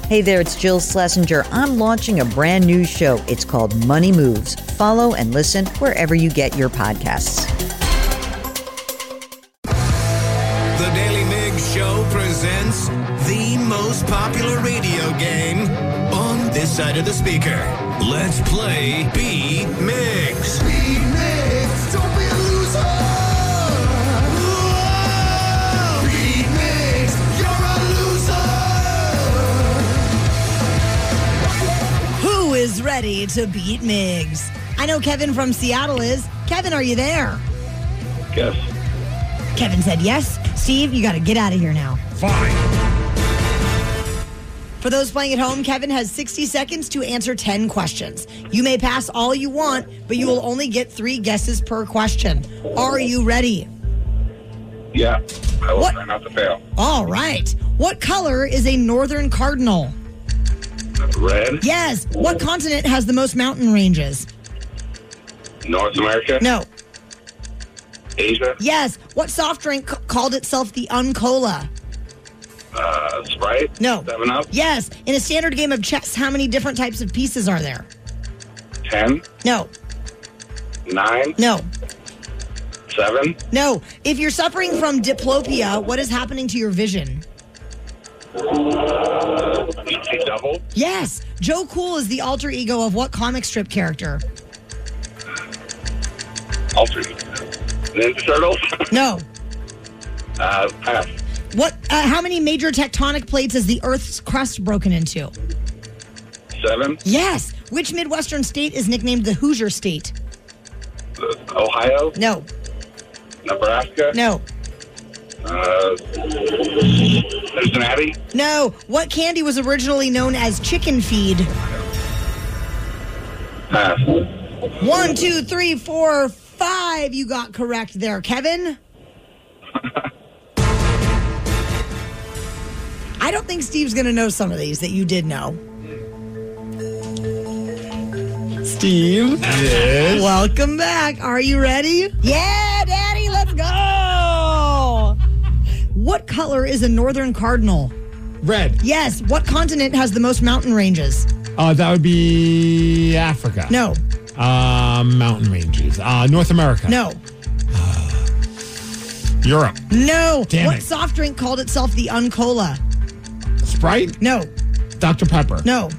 Hey there, it's Jill Schlesinger. I'm launching a brand new show. It's called Money Moves. Follow and listen wherever you get your podcasts. The Daily Mig Show presents the most popular radio game on this side of the speaker. Let's play Beat Migs. Beat Migs, don't be a loser. Whoa! Beat Migs, you're a loser. Who is ready to beat Migs? I know Kevin from Seattle is. Kevin, are you there? Yes. Kevin said yes. Steve, you got to get out of here now. Fine. For those playing at home, Kevin has 60 seconds to answer 10 questions. You may pass all you want, but you will only get 3 guesses per question. Are you ready? Yeah. I will try not to fail. All right. What color is a northern cardinal? Red. Yes. What continent has the most mountain ranges? North America. No. Asia. Yes. What soft drink called itself the Uncola? Sprite. No. 7-Up. Yes. In a standard game of chess, how many different types of pieces are there? 10. No. 9. No. 7. No. If you're suffering from diplopia, what is happening to your vision? Double. Yes. Joe Cool is the alter ego of what comic strip character? Alternate. Ninja Turtles. No. Pass. How many major tectonic plates is the Earth's crust broken into? 7. Yes. Which Midwestern state is nicknamed the Hoosier State? Ohio. No. Nebraska. No. Cincinnati. No. What candy was originally known as chicken feed? Pass. 1, 2, 3, 4, 5. You got correct there, Kevin. I don't think Steve's going to know some of these that you did know. Steve. Yes. Welcome back. Are you ready? Yeah, Daddy, let's go. What color is a northern cardinal? Red. Yes. What continent has the most mountain ranges? That would be Africa. No. Mountain ranges. North America. No. Europe. No. Damn What it. soft drink called itself the Uncola? Sprite. No. Dr. Pepper. No.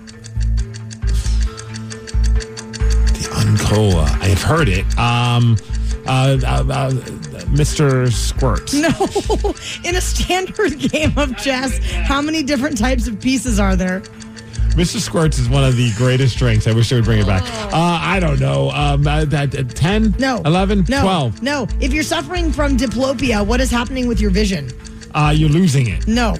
The Uncola. I have heard it. Mr. Squirts. No. In a standard game of chess, how many different types of pieces are there? Mr. Squirts is one of the greatest drinks. I wish they would bring it back. I don't know. 10? No. 11? No. 12? No. If you're suffering from diplopia, what is happening with your vision? You're losing it. No.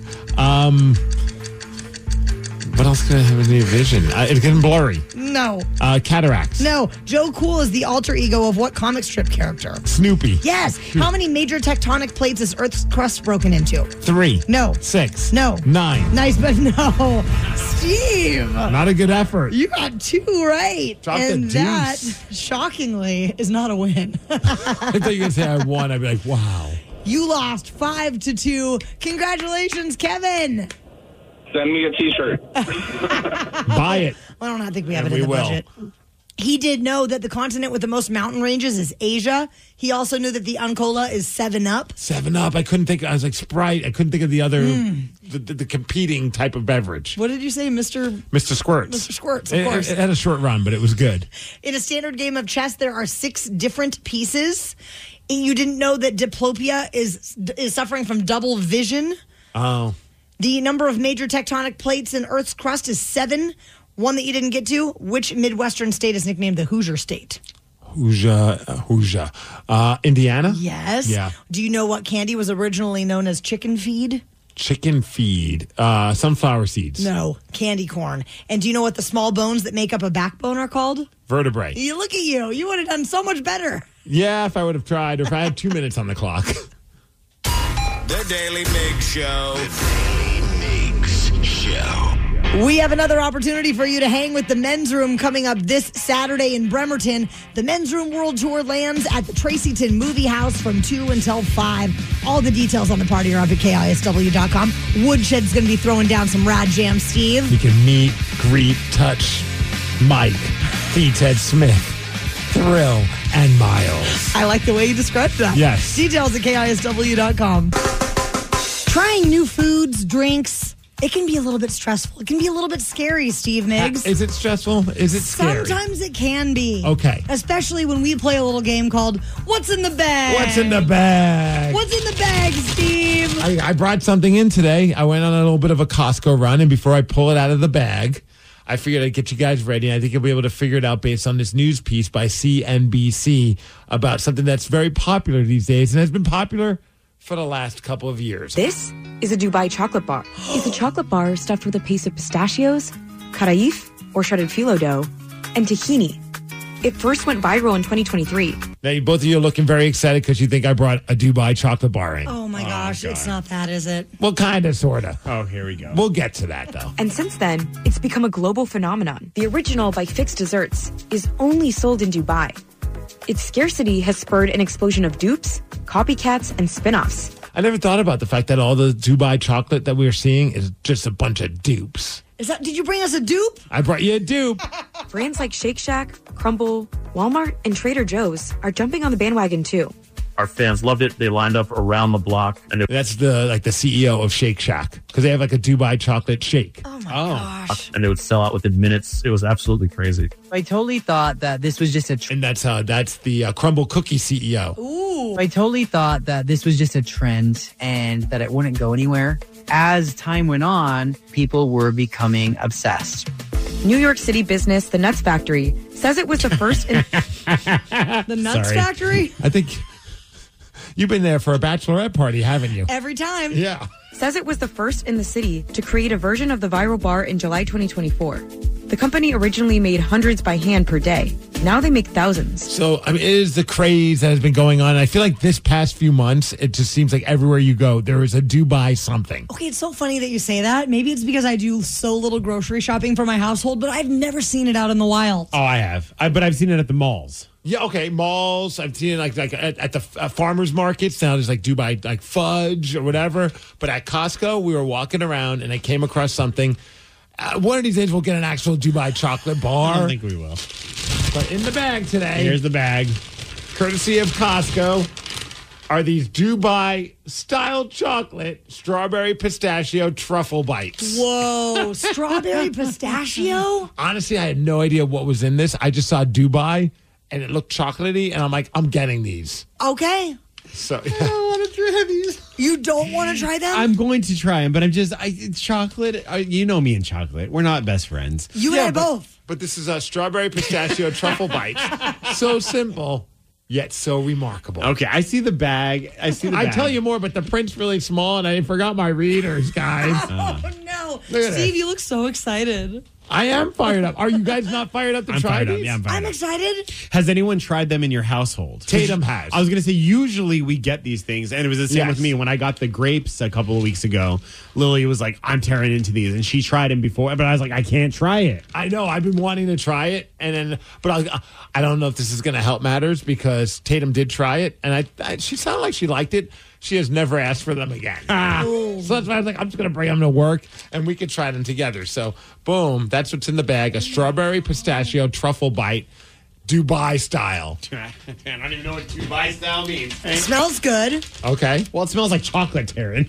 What else can I have in your vision? It's getting blurry. No. Cataracts. No. Joe Cool is the alter ego of what comic strip character? Snoopy. Yes. How many major tectonic plates is Earth's crust broken into? 3. No. 6. No. 9. Nice, but no. Steve. Not a good effort. You got 2 right. Drop the and that, deuce. shockingly, is not a win. I thought you were going to say I won. I'd be like, wow. You lost 5-2. Congratulations, Kevin. Send me a T-shirt. Buy it. I don't think we have And it in the we will. budget. He did know that the continent with the most mountain ranges is Asia. He also knew that the Uncola is 7-Up. 7-Up. I couldn't think. I was like Sprite. I couldn't think of the other, the competing type of beverage. What did you say, Mr. Squirts. Mr. Squirts, of course. It had a short run, but it was good. In a standard game of chess, there are 6 different pieces. You didn't know that diplopia is suffering from double vision. Oh. The number of major tectonic plates in Earth's crust is 7. One that you didn't get to, which Midwestern state is nicknamed the Hoosier State? Hoosier. Indiana? Yes. Yeah. Do you know what candy was originally known as chicken feed? Chicken feed. Sunflower seeds. No, candy corn. And do you know what the small bones that make up a backbone are called? Vertebrae. You look at you. You would have done so much better. Yeah, if I would have tried, or if I had 2 minutes on the clock. The Daily Mig Show. The Daily Migs Show. We have another opportunity for you to hang with the Men's Room coming up this Saturday in Bremerton. The Men's Room World Tour lands at the Tracyton Movie House from 2 until 5. All the details on the party are up at KISW.com. Woodshed's going to be throwing down some rad jams, Steve. You can meet, greet, touch Mike, the Ted Smith, Thrill, and Miles. I like the way you described that. Yes. Details at KISW.com. Trying new foods, drinks, it can be a little bit stressful. It can be a little bit scary, Steve Miggs. Is it stressful? Is it scary? Sometimes it can be. Okay. Especially when we play a little game called What's in the Bag? What's in the bag? What's in the bag, Steve? I brought something in today. I went on a little bit of a Costco run, and before I pull it out of the bag, I figured I'd get you guys ready. I think you'll be able to figure it out based on this news piece by CNBC about something that's very popular these days and has been popular for the last couple of years. This is a Dubai chocolate bar. It's a chocolate bar stuffed with a paste of pistachios, karaif, or shredded phyllo dough, and tahini. It first went viral in 2023. Now, both of you are looking very excited because you think I brought a Dubai chocolate bar in. Oh my gosh, it's not that, is it? Well, kind of, sort of. Oh, here we go. We'll get to that, though. And since then, it's become a global phenomenon. The original by Fix Desserts is only sold in Dubai. Its scarcity has spurred an explosion of dupes, copycats, and spin-offs. I never thought about the fact that all the Dubai chocolate that we're seeing is just a bunch of dupes. Did you bring us a dupe? I brought you a dupe. Brands like Shake Shack, Crumble, Walmart, and Trader Joe's are jumping on the bandwagon too. Our fans loved it. They lined up around the block. And That's the CEO of Shake Shack because they have like a Dubai chocolate shake. Oh my gosh. it would sell out within minutes. It was absolutely crazy. I totally thought that this was just a And that's the Crumble Cookie CEO. Ooh. I totally thought that this was just a trend and that it wouldn't go anywhere. As time went on, people were becoming obsessed. New York City business The Nuts Factory says it was the first in The Nuts Factory? I think you've been there for a bachelorette party, haven't you? Every time. Yeah. says it was the first in the city to create a version of the viral bar in July 2024. The company originally made hundreds by hand per day. Now they make thousands. So, I mean, it is the craze that has been going on. I feel like this past few months, it just seems like everywhere you go, there is a Dubai something. Okay, it's so funny that you say that. Maybe it's because I do so little grocery shopping for my household, but I've never seen it out in the wild. Oh, I have. But I've seen it at the malls. Yeah, okay, malls. I've seen it like at the farmers markets. Now there's like Dubai, like fudge or whatever. But at Costco, we were walking around and I came across something. One of these days, we'll get an actual Dubai chocolate bar. I don't think we will. But in the bag today, Here's the bag. courtesy of Costco, are these Dubai-style chocolate strawberry pistachio truffle bites. Whoa, strawberry pistachio? Honestly, I had no idea what was in this. I just saw Dubai, and it looked chocolatey, and I'm like, I'm getting these. Okay. So I don't want to try these. You don't want to try them? I'm going to try them, but it's chocolate. You know me and chocolate. We're not best friends. You and I both. But this is a strawberry pistachio truffle bites. So simple, yet so remarkable. Okay, I see the bag. I tell you more, but the print's really small, and I forgot my readers, guys. Oh, no. Look at Steve, this. you look so excited. I am fired up. Are you guys not fired up to I'm try fired up. these? Yeah, I'm fired I'm up. excited. Has anyone tried them in your household? Tatum has. I was going to say, usually we get these things, and it was the same Yes. with me. When I got the grapes a couple of weeks ago, Lily was like, I'm tearing into these, and she tried them before, but I was like, I can't try it. I know. I've been wanting to try it, but I don't know if this is going to help matters because Tatum did try it, and she sounded like she liked it. She has never asked for them again. So that's why I was like, I'm just going to bring them to work, and we could try them together. So, boom, that's what's in the bag: a strawberry pistachio truffle bite, Dubai style. I don't even know what Dubai style means. It smells good. Okay. Well, it smells like chocolate, Taryn.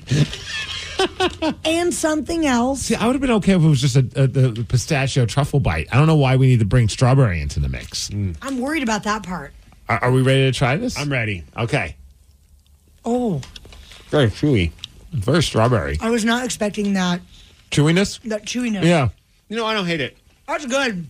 And something else. See, I would have been okay if it was just the pistachio truffle bite. I don't know why we need to bring strawberry into the mix. I'm worried about that part. Are we ready to try this? I'm ready. Okay. Oh, Very chewy. Very strawberry. I was not expecting that Chewiness? chewiness. Yeah. You know, I don't hate it. That's good.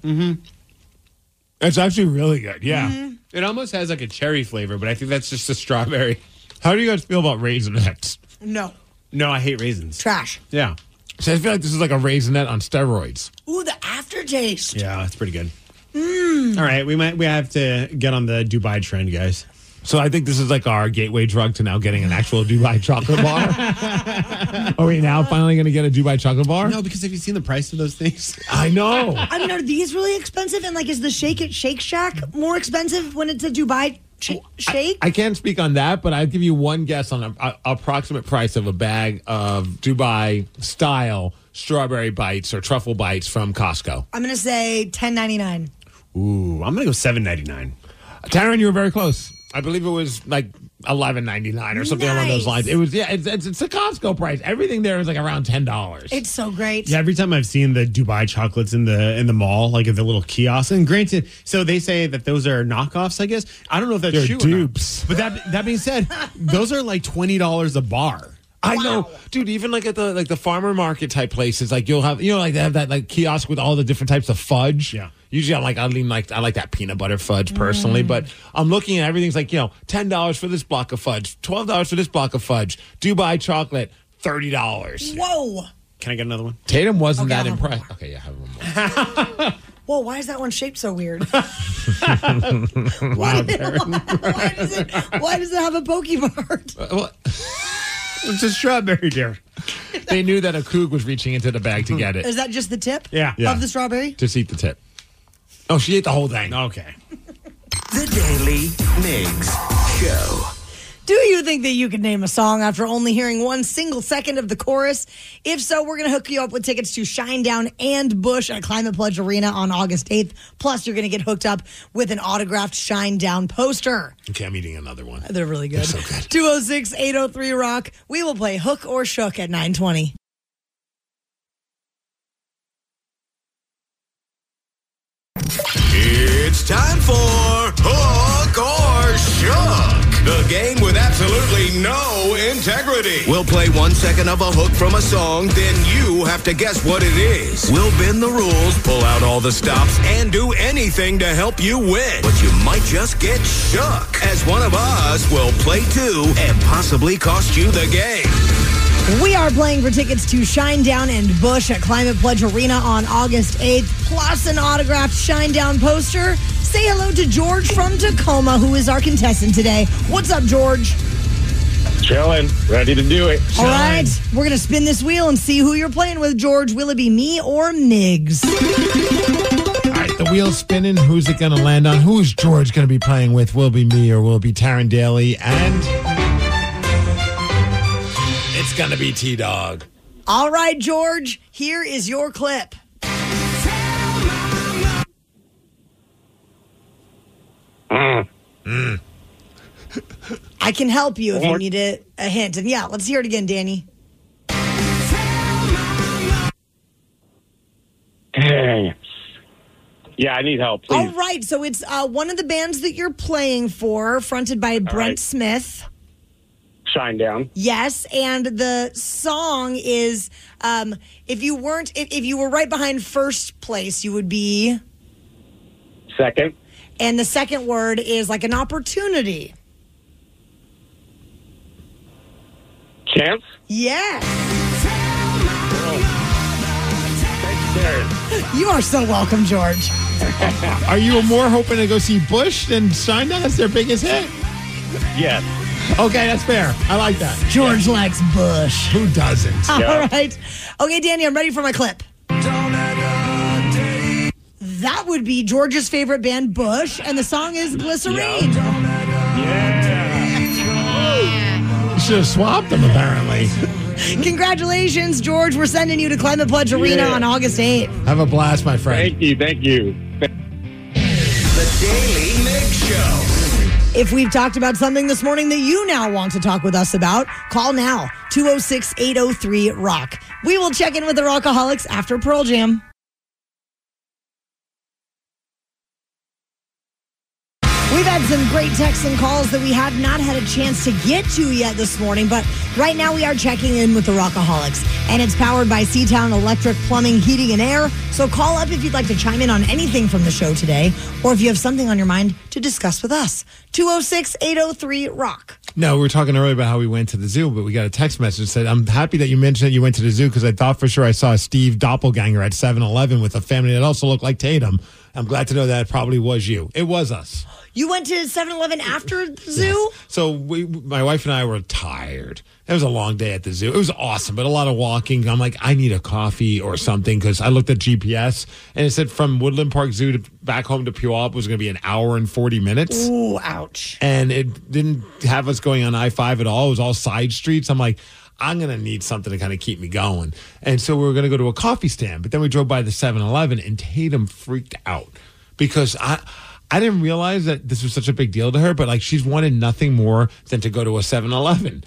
It's actually really good. Yeah. It almost has like a cherry flavor, but I think that's just a strawberry. How do you guys feel about Raisinets? No. No, I hate raisins. Trash. Yeah. So I feel like this is like a Raisinette on steroids. Ooh, the aftertaste. Yeah, it's pretty good. All right, we have to get on the Dubai trend, guys. So I think this is like our gateway drug to now getting an actual Dubai chocolate bar. Are we now finally going to get a Dubai chocolate bar? No, because have you seen the price of those things? I know. I mean, are these really expensive? And like, is the Shake Shack more expensive when it's a Dubai shake? I can't speak on that, but I'll give you one guess on an approximate price of a bag of Dubai style strawberry bites or truffle bites from Costco. I'm going to say $10.99. Ooh, I'm going to go $7.99. Taryn, you were very close. I believe it was like $11.99 or something along those lines. It was, it's a Costco price. Everything there is like around $10. It's so great. Yeah, every time I've seen the Dubai chocolates in the mall, like at the little kiosks, and granted, so they say that those are knockoffs, I guess. I don't know if that's They're true dupes. or not. But that being said, those are like $20 a bar. I know, dude. Even like at the farmer market type places, like you'll have, like they have that like kiosk with all the different types of fudge. Yeah. Usually, I like that peanut butter fudge personally, but I'm looking at everything's like $10 for this block of fudge, $12 for this block of fudge, Dubai chocolate, $30. Whoa. Can I get another one? Tatum wasn't Okay, that I'll have impressed. Okay, yeah, have one more. Whoa, why is that one shaped so weird? Wow, why does it have a Pokemon? Well, it's a strawberry, dear. they knew that a Coug was reaching into the bag to get it. Is that just the tip Yeah. of the strawberry? Just eat the tip. Oh, she ate the whole thing. Okay. The Daily Migs Show. Do you think that you could name a song after only hearing one single second of the chorus? If so, we're going to hook you up with tickets to Shinedown and Bush at Climate Pledge Arena on August 8th. Plus, you're going to get hooked up with an autographed Shinedown poster. Okay, I'm eating another one. They're really good. They're so good. 206-803-ROCK. We will play Hook or Shook at 9:20. It's time for Hook or Shook, the game with absolutely no integrity. We'll play 1 second of a hook from a song, then you have to guess what it is. We'll bend the rules, pull out all the stops, and do anything to help you win. But you might just get shook, as one of us will play too and possibly cost you the game. We are playing for tickets to Shinedown and Bush at Climate Pledge Arena on August 8th, plus an autographed Shinedown poster. Say hello to George from Tacoma, who is our contestant today. What's up, George? Chilling. Ready to do it. All right, we're going to spin this wheel and see who you're playing with, George. Will it be me or Migs? All right, the wheel's spinning. Who's it going to land on? Who is George going to be playing with? Will it be me or will it be Taryn Daly? And it's going to be T-Dog. All right, George, here is your clip. I can help you if you need a hint. And yeah, let's hear it again, Danny. Yeah, I need help, please. All right, so it's one of the bands that you're playing for, fronted by Brent Smith. Shinedown. Yes, and the song is if you were right behind first place, you would be Second. And the second word is like an opportunity. Chance. Yes. Thank you, Darren. You are so welcome, George. Are you more hoping to go see Bush than Shinedown? That's their biggest hit. Yes. Okay, that's fair. I like that. George likes Bush. Who doesn't? All right. Okay, Danny, I'm ready for my clip. That would be George's favorite band, Bush, and the song is Glycerine. You should have swapped them, apparently. Congratulations, George. We're sending you to Climate Pledge Arena on August 8th. Have a blast, my friend. Thank you. The Daily Mix Show. If we've talked about something this morning that you now want to talk with us about, call now, 206-803-ROCK. We will check in with the Rockaholics after Pearl Jam. We've had some great texts and calls that we have not had a chance to get to yet this morning, but right now we are checking in with the Rockaholics, and it's powered by Seatown Electric Plumbing, Heating, and Air. So call up if you'd like to chime in on anything from the show today, or if you have something on your mind to discuss with us. 206-803-ROCK. No, we were talking earlier about how we went to the zoo, but we got a text message that said, I'm happy that you mentioned that you went to the zoo because I thought for sure I saw a Steve doppelganger at 7-Eleven with a family that also looked like Tatum. I'm glad to know that it probably was you. It was us. You went to 7-Eleven after the zoo? So my wife and I were tired. It was a long day at the zoo. It was awesome, but a lot of walking. I'm like, I need a coffee or something because I looked at GPS and it said from Woodland Park Zoo to back home to Puyallup was going to be an hour and 40 minutes. Ooh, ouch. And it didn't have us going on I-5 at all. It was all side streets. I'm like, I'm going to need something to kind of keep me going. And so we were going to go to a coffee stand, but then we drove by the 7-Eleven and Tatum freaked out because I didn't realize that this was such a big deal to her, but like she's wanted nothing more than to go to a 7-Eleven.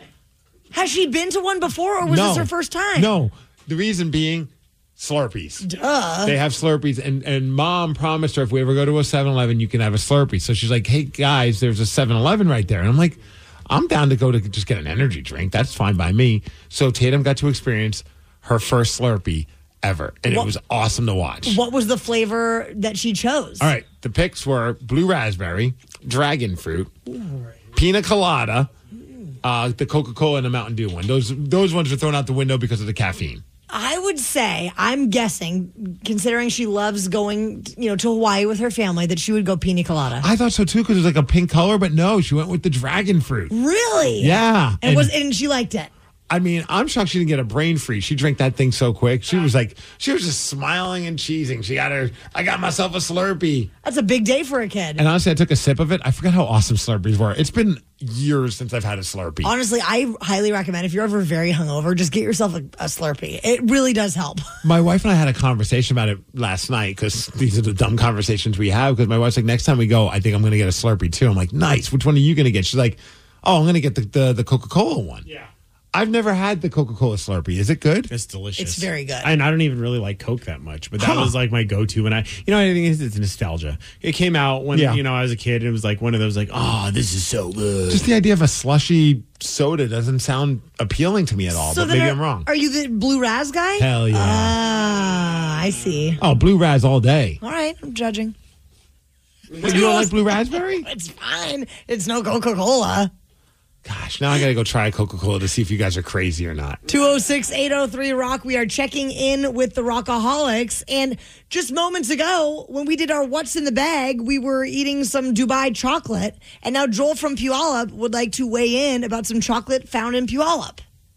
Has she been to one before, or was this her first time? No. The reason being Slurpees. Duh. They have Slurpees, and Mom promised her if we ever go to a 7-Eleven, you can have a Slurpee. So she's like, hey, guys, there's a 7-Eleven right there. And I'm like, I'm down to go to just get an energy drink. That's fine by me. So Tatum got to experience her first Slurpee ever, and it was awesome to watch. What was the flavor that she chose? All right. The picks were blue raspberry, dragon fruit, pina colada, the Coca-Cola and the Mountain Dew one. Those ones were thrown out the window because of the caffeine. I would say, I'm guessing, considering she loves going, to Hawaii with her family, that she would go pina colada. I thought so too because it was like a pink color, but no, she went with the dragon fruit. Really? Yeah. And she liked it. I mean, I'm shocked she didn't get a brain freeze. She drank that thing so quick. She was just smiling and cheesing. I got myself a Slurpee. That's a big day for a kid. And honestly, I took a sip of it. I forgot how awesome Slurpees were. It's been years since I've had a Slurpee. Honestly, I highly recommend if you're ever very hungover, just get yourself a Slurpee. It really does help. My wife and I had a conversation about it last night because these are the dumb conversations we have. Because my wife's like, next time we go, I think I'm going to get a Slurpee too. I'm like, nice. Which one are you going to get? She's like, oh, I'm going to get the Coca-Cola one. Yeah. I've never had the Coca-Cola Slurpee. Is it good? It's delicious. It's very good. And I don't even really like Coke that much, but that was like my go-to when I think it's nostalgia. It came out when, I was a kid, and it was like one of those like, oh, this is so good. Just the idea of a slushy soda doesn't sound appealing to me at all, but maybe I'm wrong. Are you the Blue Raz guy? Hell yeah. Ah, I see. Oh, Blue Raz all day. All right, I'm judging. You don't like Blue Raspberry? It's fine. It's no Coca-Cola. Gosh, now I got to go try Coca-Cola to see if you guys are crazy or not. 206-803-ROCK. We are checking in with the Rockaholics. And just moments ago, when we did our What's in the Bag, we were eating some Dubai chocolate. And now Joel from Puyallup would like to weigh in about some chocolate found in Puyallup.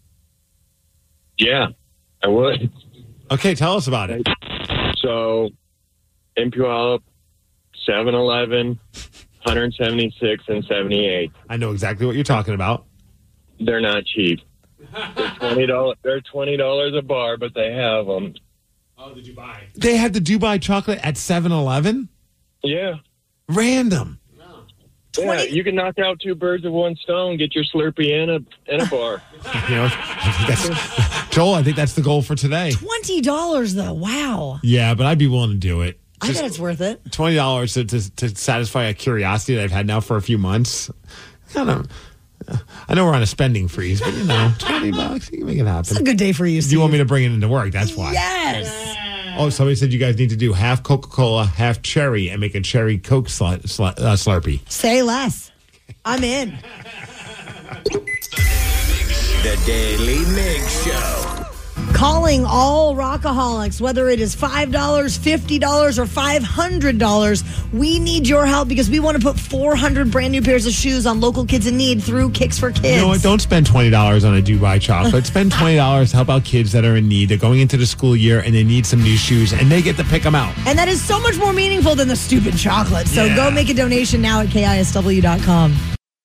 Yeah, I would. Okay, tell us about it. So, in Puyallup, 7-Eleven, 176 and 78. I know exactly what you're talking about. They're not cheap. They're $20. They're $20 a bar, but they have them. Oh, the Dubai. They had the Dubai chocolate at 7-Eleven? Yeah. Random. Yeah, you can knock out two birds with one stone. Get your Slurpee in a bar. Joel, I think that's the goal for today. $20 though. Wow. Yeah, but I'd be willing to do it. I bet it's worth it. $20 to satisfy a curiosity that I've had now for a few months. I know we're on a spending freeze, but $20, you can make it happen. It's a good day for you, Steve. You want me to bring it into work? That's why. Yes. Oh, somebody said you guys need to do half Coca-Cola, half cherry, and make a cherry Coke Slurpee. Say less. I'm in. The Daily Mig Show. Calling all Rockaholics, whether it is $5, $50, or $500, we need your help because we want to put 400 brand new pairs of shoes on local kids in need through Kicks for Kids. You know what? Don't spend $20 on a Dubai chocolate. Spend $20 to help out kids that are in need. They're going into the school year and they need some new shoes, and they get to pick them out. And that is so much more meaningful than the stupid chocolate. So go make a donation now at KISW.com.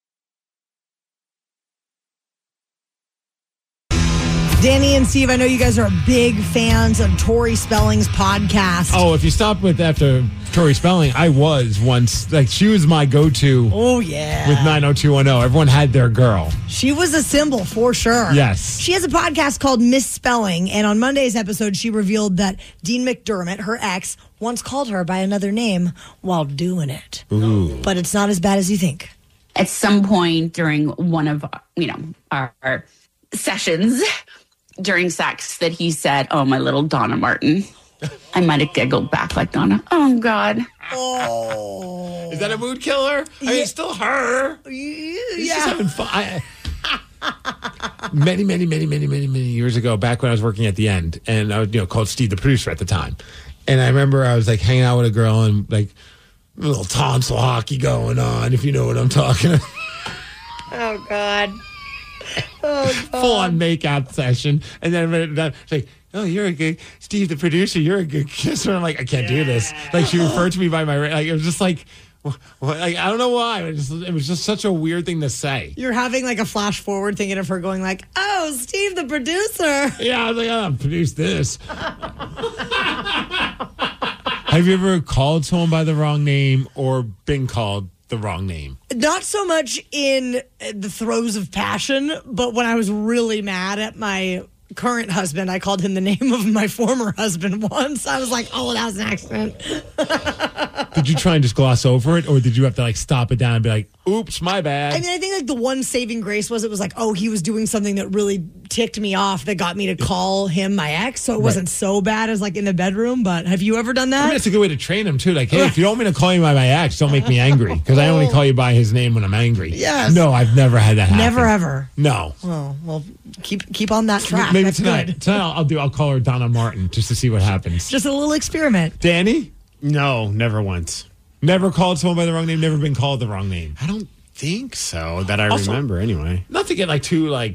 Danny and Steve, I know you guys are big fans of Tori Spelling's podcast. Oh, if you stop with after Tori Spelling, I was once, like, she was my go-to. Oh, yeah. With 90210. Everyone had their girl. She was a symbol for sure. Yes. She has a podcast called Misspelling, and on Monday's episode, she revealed that Dean McDermott, her ex, once called her by another name while doing it. Ooh. But it's not as bad as you think. At some point during one of, our sessions during sex that he said, "Oh, my little Donna Martin." I might have giggled back like Donna. Oh, God. Oh. Is that a mood killer? I mean, it's still her. Yeah. She's having fun. Many years ago, back when I was working at the end, and I was, called Steve, the producer at the time. And I remember I was like hanging out with a girl, and like A little tonsil hockey going on, if you know what I'm talking about. Oh, God. Oh, God. Full on makeout session. And then it's like, oh, you're a good, Steve, the producer, you're a good kisser. I'm like, I can't do this. Like, she referred to me by my, like, it was just like, I don't know why. It was just such a weird thing to say. You're having like a flash forward thinking of her going like, oh, Steve, the producer. Yeah, I was like, oh, produce this. Have you ever called someone by the wrong name or been called the wrong name? Not so much in the throes of passion, but when I was really mad at my current husband, I called him the name of my former husband once. I was like, oh, that was an accident. Did you try and just gloss over it, or did you have to like stop it down and be like, oops, my bad? I mean, I think like the one saving grace was it was like, oh, he was doing something that really ticked me off that got me to call him my ex. So it wasn't so bad as like in the bedroom. But have you ever done that? I mean, it's a good way to train him too. Like, hey, if you don't want me to call you by my ex, don't make me angry, because I only call you by his name when I'm angry. Yes. No, I've never had that happen. Never ever. No. Oh, well, keep on that track. Maybe That's tonight. good. Tonight I'll call her Donna Martin just to see what happens. Just a little experiment. Danny? No, never once. Never called someone by the wrong name, never been called the wrong name. I don't think so, that I Also, remember anyway. Not to get like too like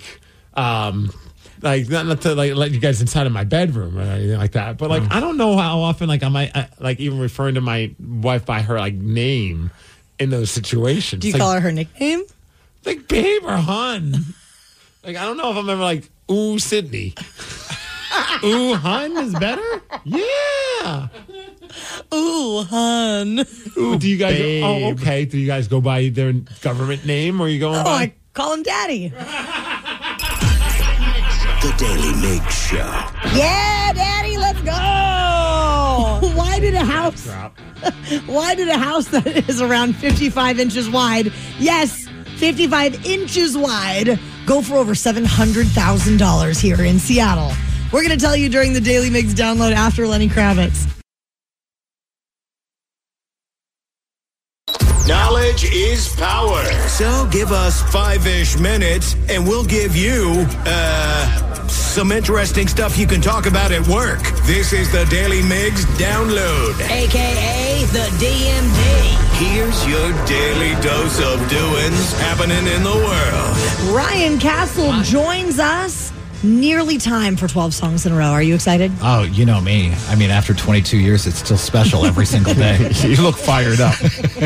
not to like let you guys inside of my bedroom or anything like that, but like I don't know how often like I might like even referring to my wife by her like name in those situations. Do you like, call her nickname? Like babe or hun? Like I don't know if I'm ever like ooh Sydney. Ooh hun is better? Yeah. Ooh, hun. Ooh, do you guys? babe. Oh, okay. Do you guys go by their government name, or are you going by? I call him Daddy. The Daily Mig Show. Yeah, Daddy, let's go. Why did a house that is around 55 inches wide, yes, 55 inches wide, go for over $700,000 here in Seattle? We're going to tell you during the Daily Migs download after Lenny Kravitz. Knowledge is power. So give us 5-ish minutes and we'll give you, some interesting stuff you can talk about at work. This is the Daily Migs Download. AKA the DMD. Here's your daily dose of doings happening in the world. Ryan Castle joins us. Nearly time for 12 songs in a row. Are you excited? Oh, you know me. I mean, after 22 years, it's still special every single day. You look fired up.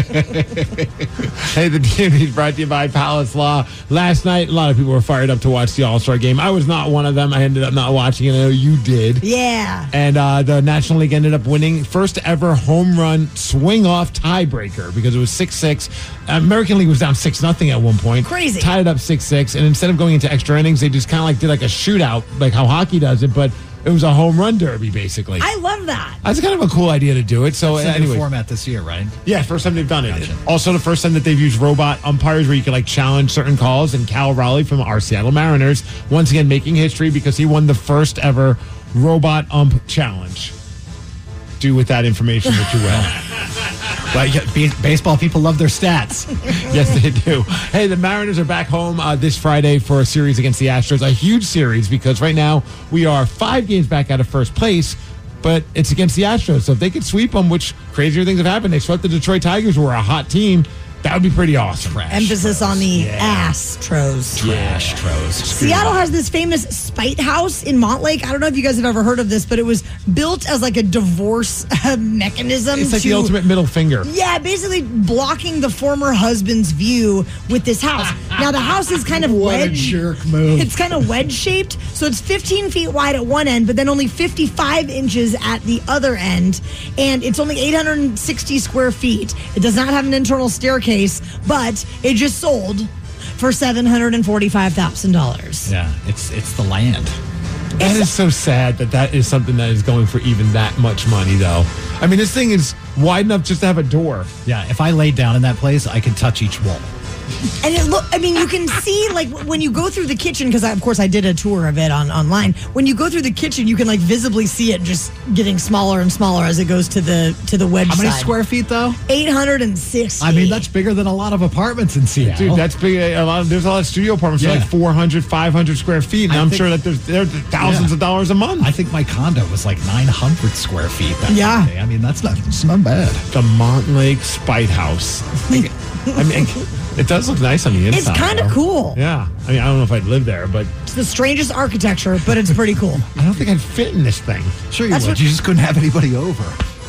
Hey, the DMV is brought to you by Palace Law. Last night, a lot of people were fired up to watch the All-Star game. I was not one of them. I ended up not watching it. I know you did. Yeah. And the National League ended up winning first ever home run swing-off tiebreaker because it was 6-6. American League was down 6-0 at one point. Crazy. Tied it up 6-6. And instead of going into extra innings, they just kind of like did like a shootout, like how hockey does it, but it was a home run derby, basically. I love that. That's kind of a cool idea to do it. So It's a new anyway, format this year, right? yeah, first time they've done it. Gotcha. Also, the first time that they've used robot umpires where you can like challenge certain calls. And Cal Raleigh from our Seattle Mariners, once again making history because he won the first ever robot ump challenge. Do with that information what you will. Well, yeah, baseball people love their stats. Yes, they do. Hey, the Mariners are back home this Friday for a series against the Astros. A huge series because right now we are 5 games back out of first place, but it's against the Astros. So if they could sweep them, which crazier things have happened. They swept the Detroit Tigers, who were a hot team. That would be pretty awesome. Emphasis on the Astros. Astros. Seattle has this famous Spite House in Montlake. I don't know if you guys have ever heard of this, but it was built as like a divorce mechanism. It's like the ultimate middle finger. Yeah, basically blocking the former husband's view with this house. Now, the house is kind of wedge. jerk move. It's kind of wedge-shaped, so it's 15 feet wide at one end, but then only 55 inches at the other end, and it's only 860 square feet. It does not have an internal staircase, but it just sold for $745,000. Yeah, it's the land. That is so sad that is something that is going for even that much money, though. I mean, this thing is wide enough just to have a door. Yeah, if I laid down in that place, I could touch each wall. And you can see, like, when you go through the kitchen, because of course I did a tour of it online. When you go through the kitchen, you can like visibly see it just getting smaller and smaller as it goes to the wedge How many side. square feet, though? 860. I mean, that's bigger than a lot of apartments in Seattle. Dude, that's big. There's a lot of studio apartments that are like 400, 500 square feet. And I'm sure that there's thousands of dollars a month. I think my condo was like 900 square feet. Yeah. Day. I mean, it's not bad. The Montlake Spite House. I mean, it does look nice on the inside. It's kind of cool. Yeah. I mean, I don't know if I'd live there, but It's the strangest architecture, but it's pretty cool. I don't think I'd fit in this thing. Sure you would. You just couldn't have anybody over.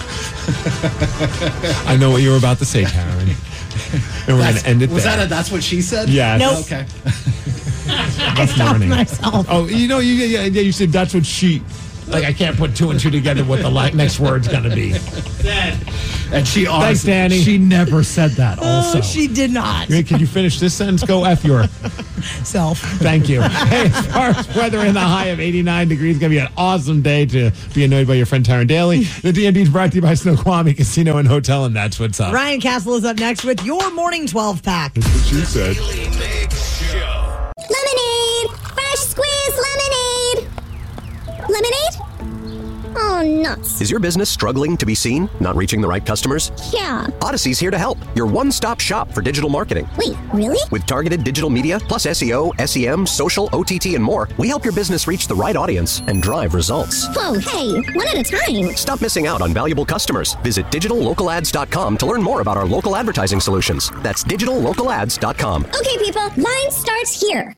I know what you were about to say, Taryn. And we're going to end it there. That's what she said? Yeah. Nope. Okay. I stopped myself. Oh, you said that's what she... Like, I can't put two and two together what the next word's going to be. And she honestly, Thanks, Danny. She never said that also. Oh, she did not. Can you finish this sentence? Go F your self. Thank you. Hey, as far as weather in the high of 89 degrees, going to be an awesome day to be annoyed by your friend Taryn Daly. The D&D is brought to you by Snoqualmie Casino and Hotel, and that's what's up. Ryan Castle is up next with your morning 12 pack. That's what she said. Daily Mix Show. Lemonade! Fresh squeezed lemonade! Lemonade? Oh, nuts. Is your business struggling to be seen? Not reaching the right customers? Yeah. Odyssey's here to help. Your one-stop shop for digital marketing. Wait, really? With targeted digital media, plus SEO, SEM, social, OTT, and more, we help your business reach the right audience and drive results. Whoa, hey, one at a time. Stop missing out on valuable customers. Visit digitallocalads.com to learn more about our local advertising solutions. That's digitallocalads.com. Okay, people, mine starts here.